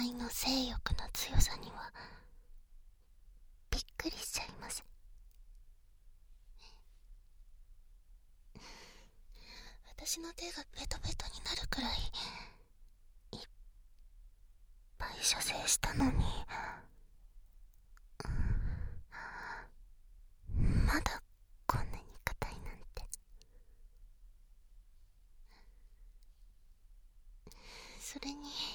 輩の性欲の強さにはびっくりしちゃいます。私の手がベトベトになるくらいいっぱい射精したのに、まだこんなに硬いなんて。それに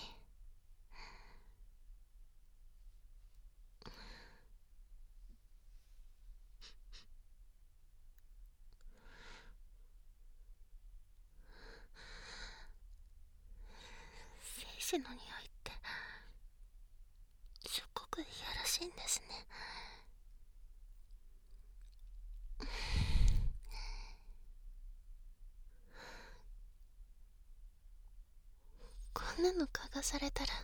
精子の匂いってすっごくいやらしいんですね。こんなの嗅がされたら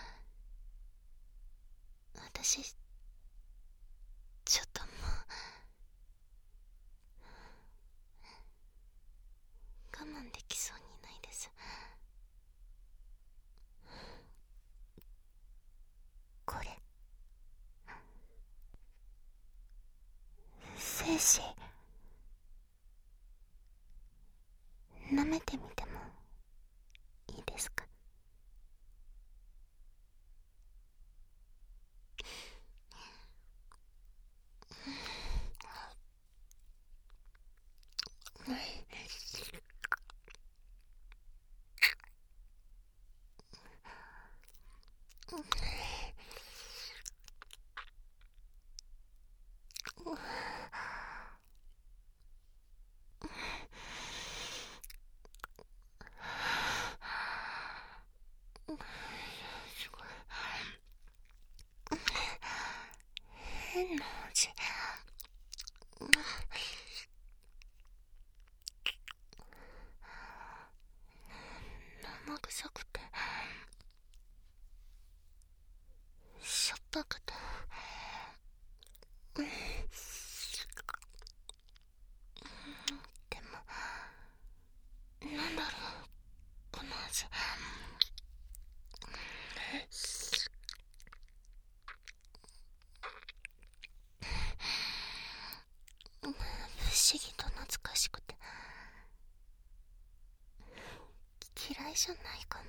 私ちょっともう我慢できそうにないです。これ精子舐めてみてもいいですか？すごい変な味。生臭くてしょっぱくて、でもなんだろうこの味。不思議と懐かしくて嫌いじゃないかも。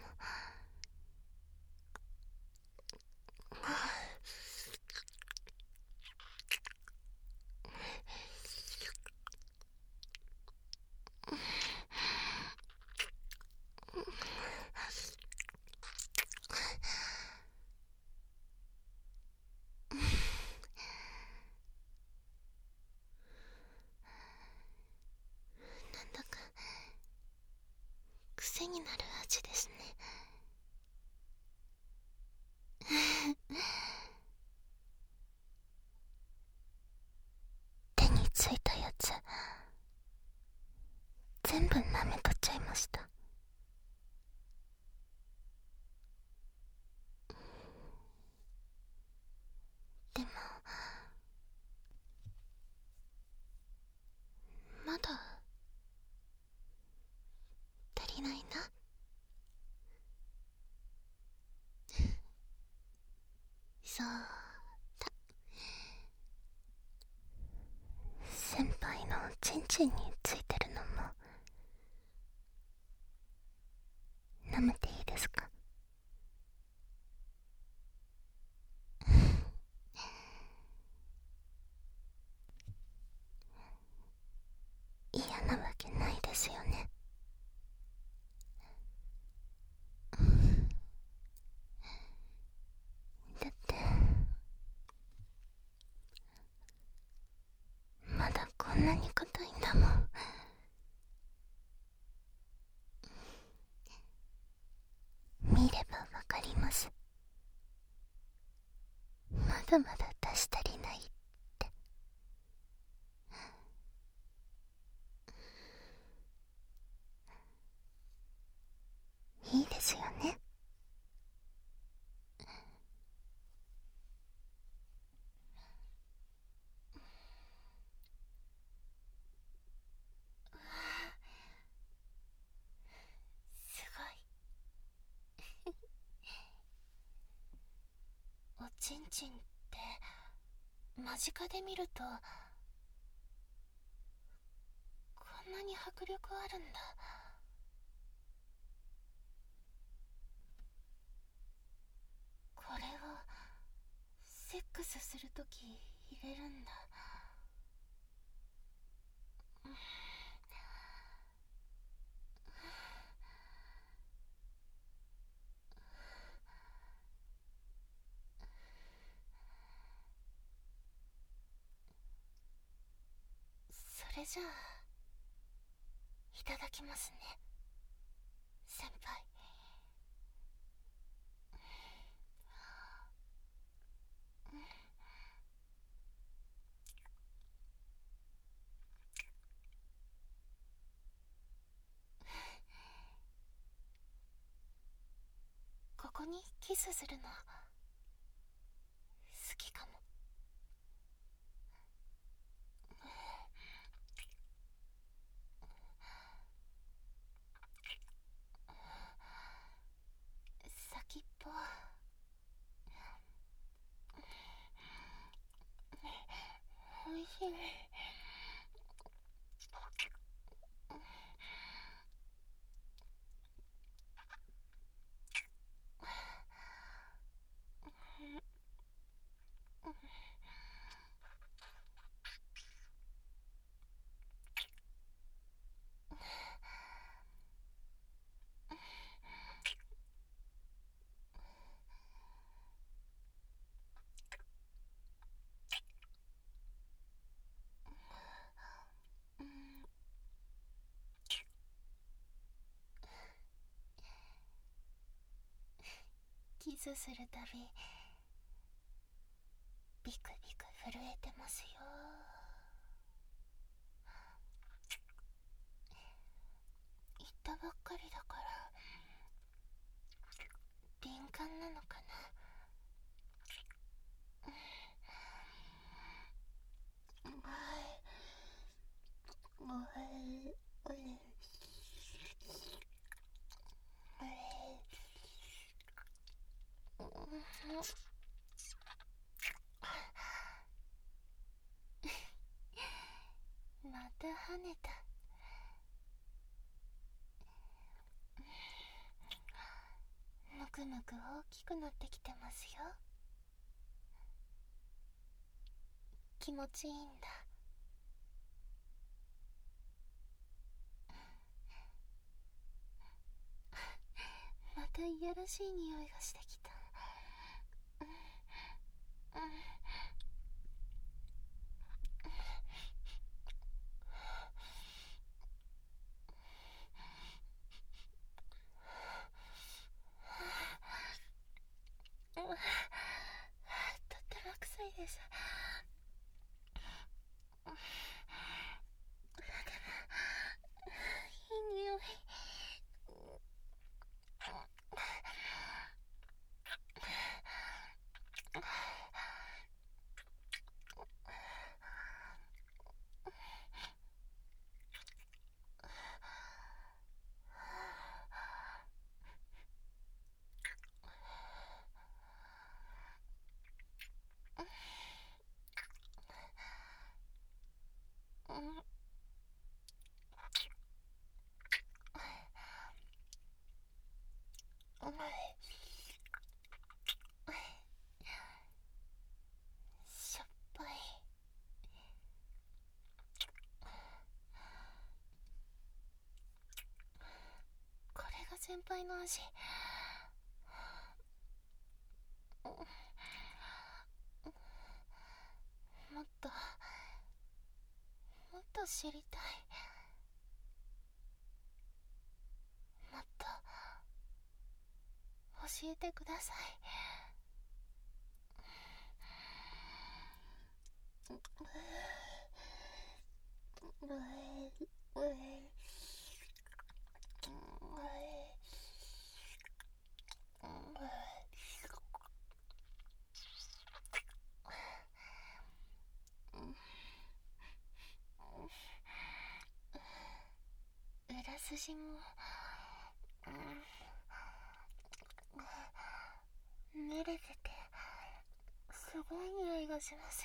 なんだか癖になる味ですね。手についたやつ全部舐め取っちゃいました。でもまだ足りないな。そうだ、先輩のチンチンについてるのも舐めていいですか？嫌なわけないですよね。だってまだこんなに硬いんだもん。見ればわかります。まだまだ出し足りないって。いいですよね。すごい人って間近で見るとこんなに迫力あるんだ。これをセックスするとき入れるんだ。それじゃあいただきますね、先輩。ここにキスするの好きかも。先っぽおいしい。キスするたびビクビク震えてますよ。言ったばっかりだから敏感なのかな。また跳ねた。むくむく大きくなってきてますよ。気持ちいいんだ。またいやらしい匂いがしてきた。とっても臭いです。でもいい匂い。しょっぱい。これが先輩の味。もっともっと知りたい。もっと教えてください。裏筋も濡れててすごい匂いがします。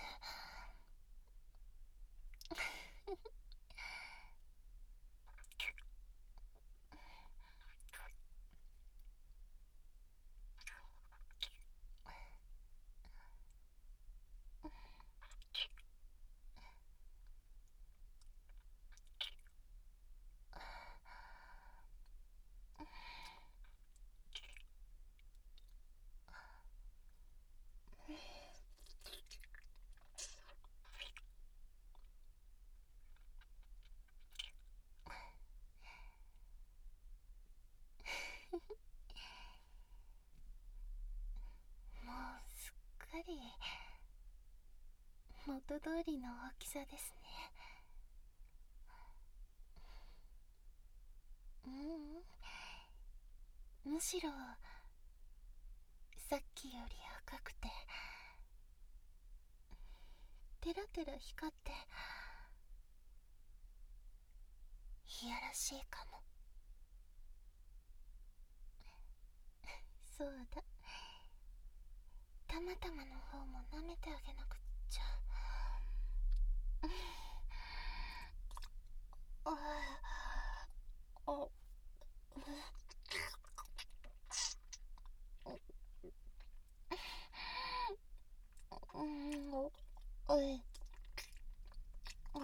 もうすっかり元通りの大きさですね。むしろさっきより赤くてテラテラ光っていやらしいかも。そうだ、たまたまの方も舐めてあげなくっちゃ。ああ、おい、おい、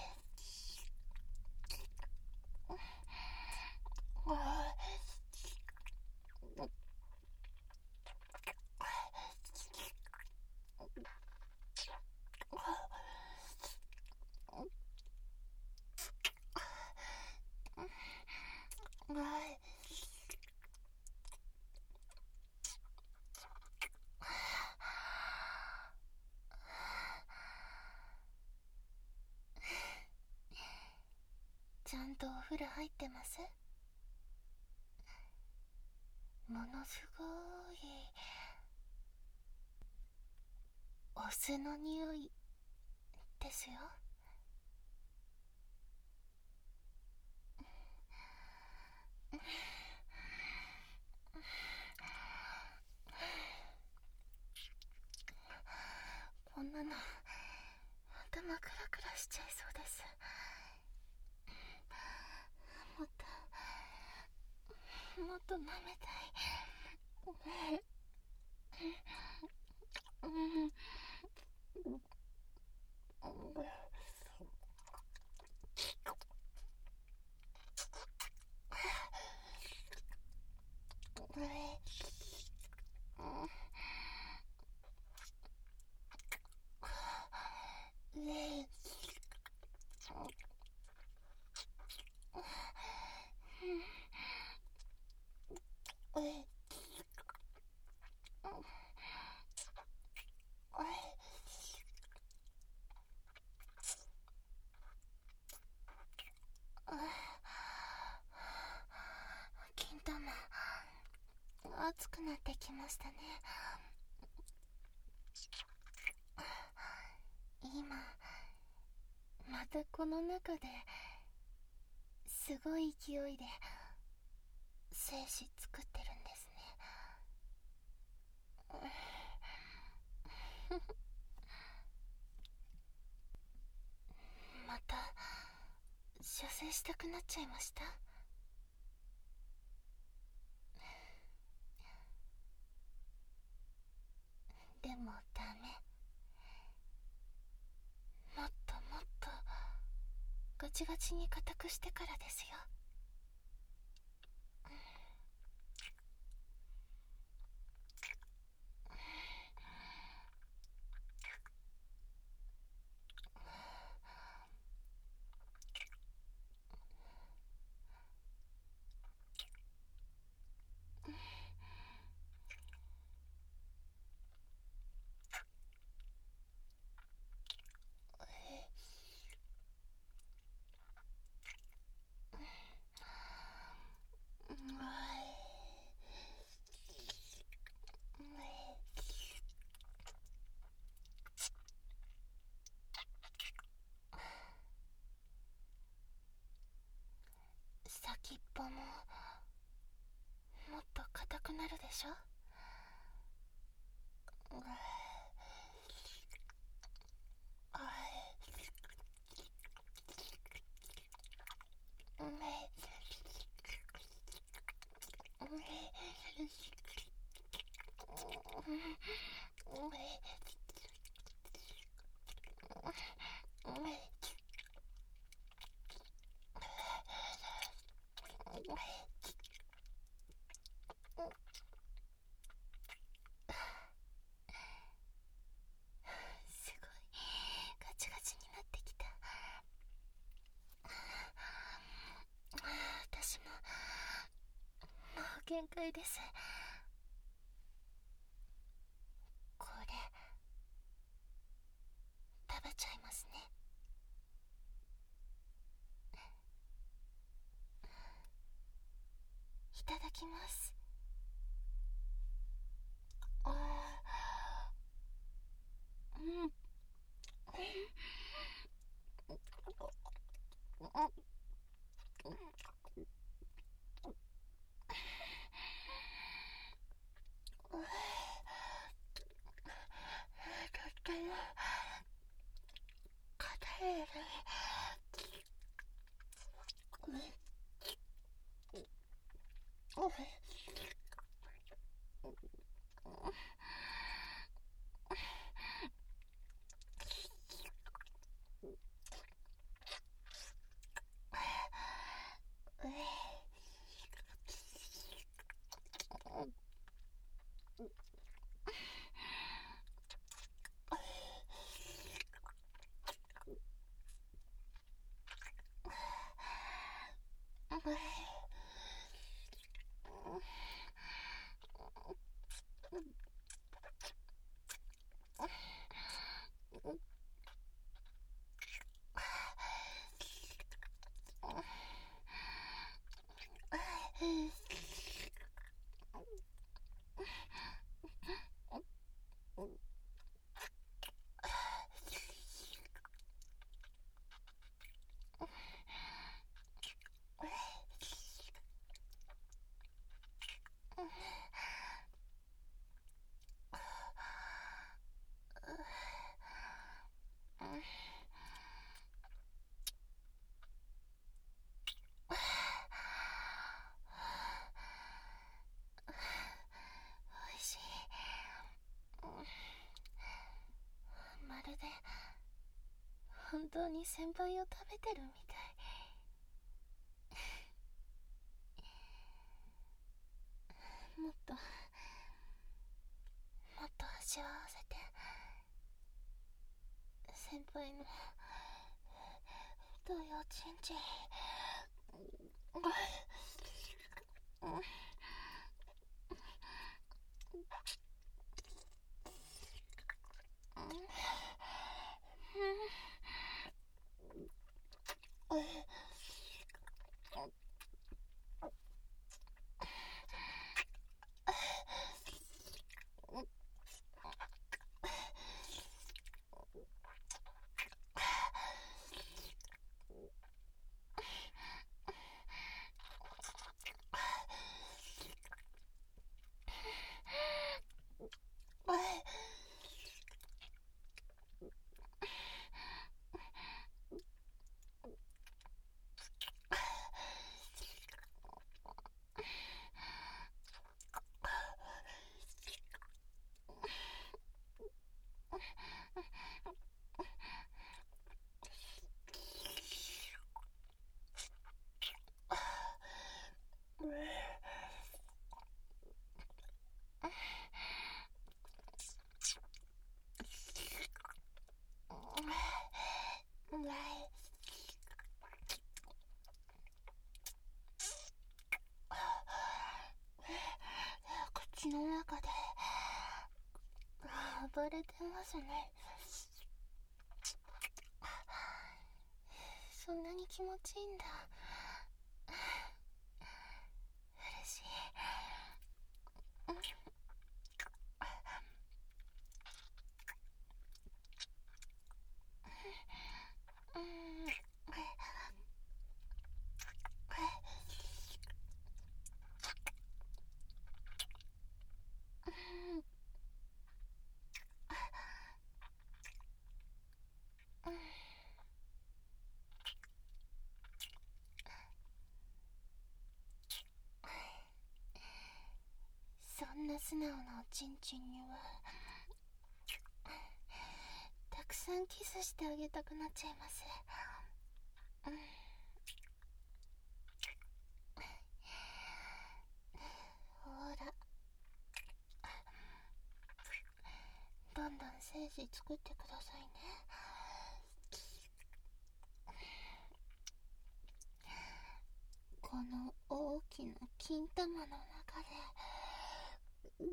おい、おい、ちゃんとお風呂入ってます？ものすごいお酢の匂いですよ。こんなの頭クラクラしちゃいそうです。もっともっと舐めたい。金玉熱くなってきましたね。今またこの中ですごい勢いで精子作ってるんですね。また射精したくなっちゃいました？でもダメ。もっともっとガチガチに固くしてからですよ。先っぽももっと硬くなるでしょ。 ガチガチになってきた。私ももう限界です。これ食べちゃいますね。いただきます。うん。とっても硬いです。おいしい。まるで本当に先輩を食べてるみたい。もっと味わわせて。先輩の太いおちんちん。口の中で暴れてますね。そんなに気持ちいいんだ。嬉しい。 な素直なおちんちんにはたくさんキスしてあげたくなっちゃいます。ほら、どんどん精子作ってくださいね。この大きな金玉の中で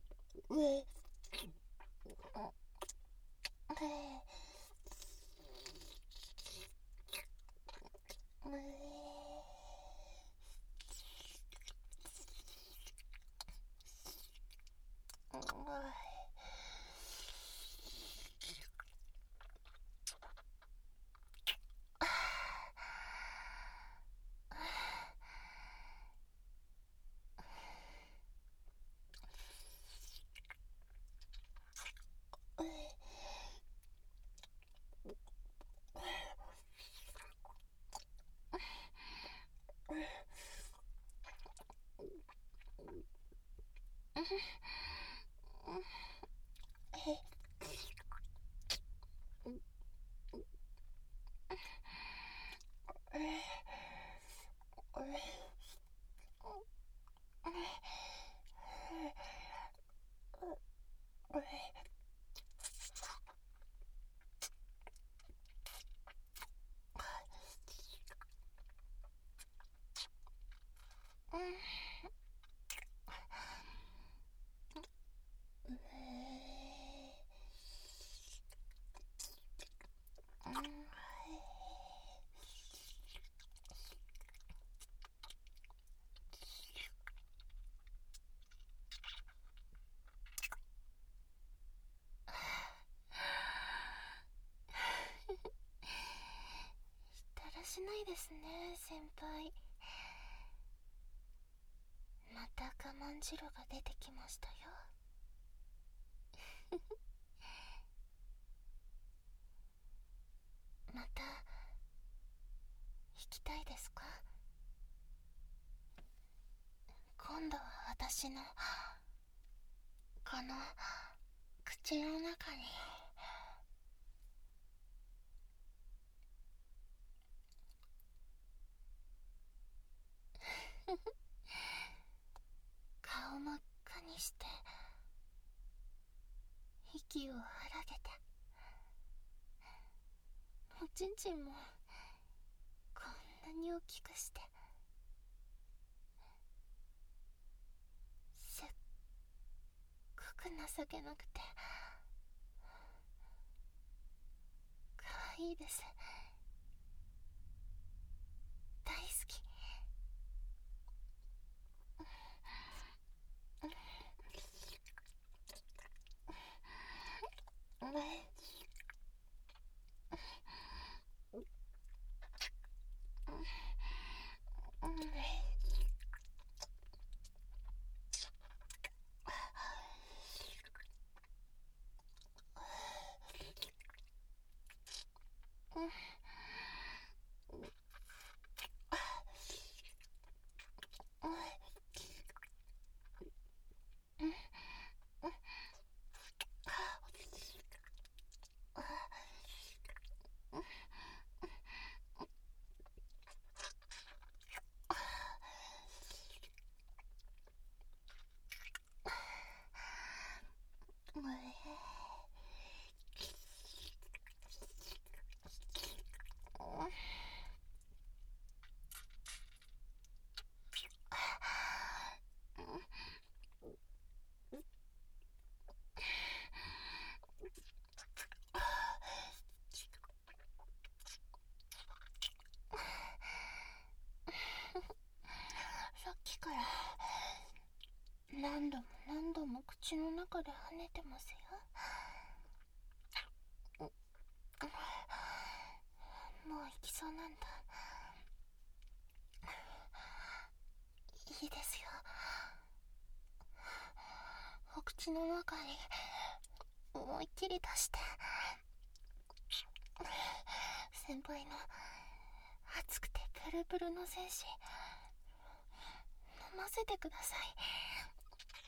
だらしないですね、先輩。また我慢汁が出てきましたよ。また引きたいですか？今度は私のこの口の中に顔真っ赤にして息を荒げて、おちんちんもこんなに大きくして、すっごく情けなくて可愛いです。大好き。さっきから何度も何度も口の中で跳ねてますよ。もう行きそうなんだ。いいですよ。お口の中に思いっきり出して、先輩の熱くてプルプルの精子飲ませてください。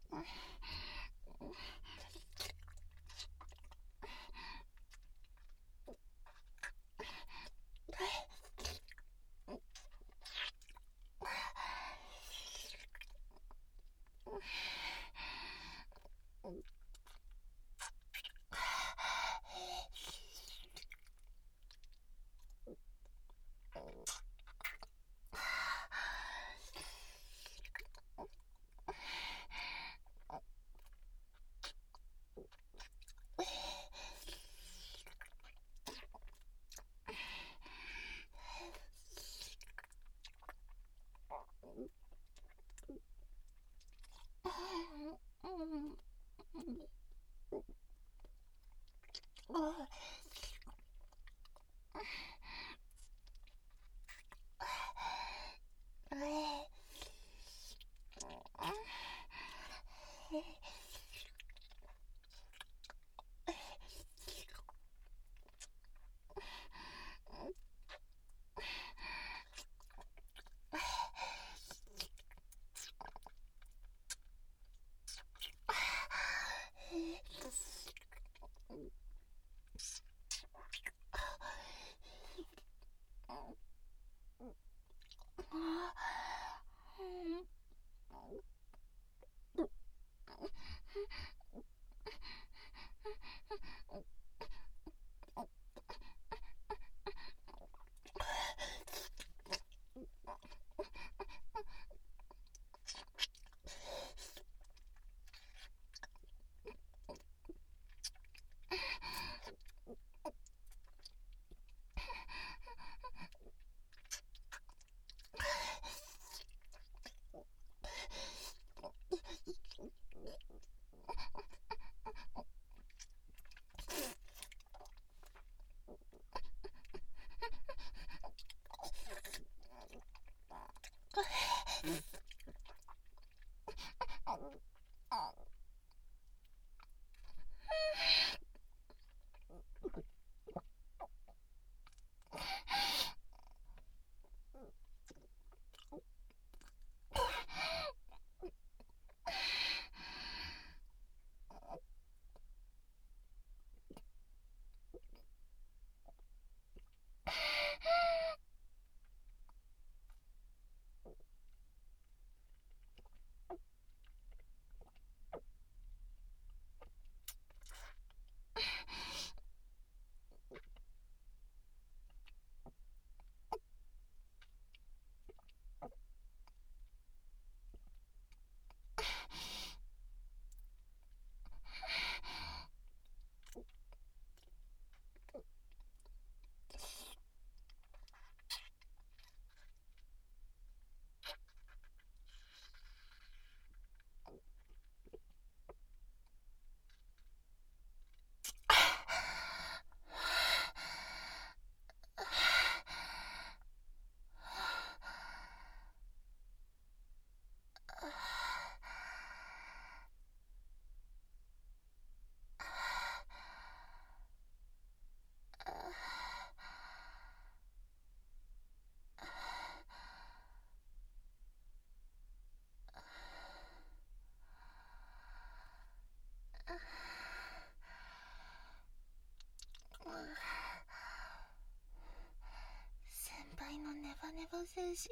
先輩のネバネバ精子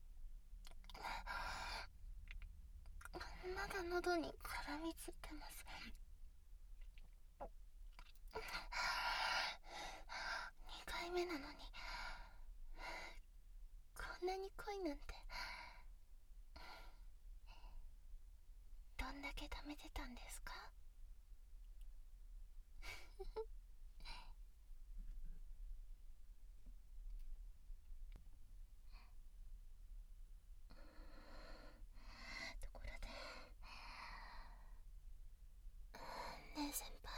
まだ喉に絡みついてます。2回目なのにこんなに濃いなんて。どんだけ貯めてたんですか？ところでねえ先輩、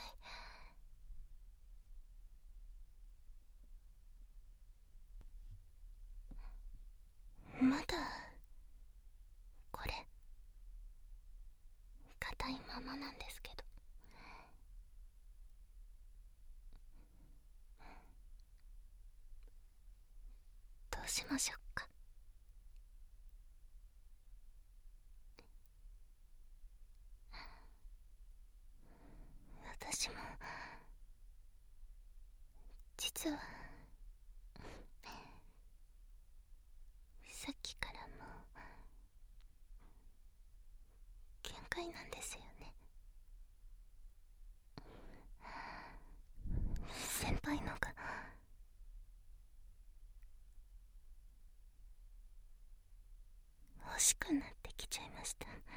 まだこれ硬いままなんですけど。どうしましょうか？ 私も実はさっきからもう限界なんですよね。先輩のが欲しくなってきちゃいました。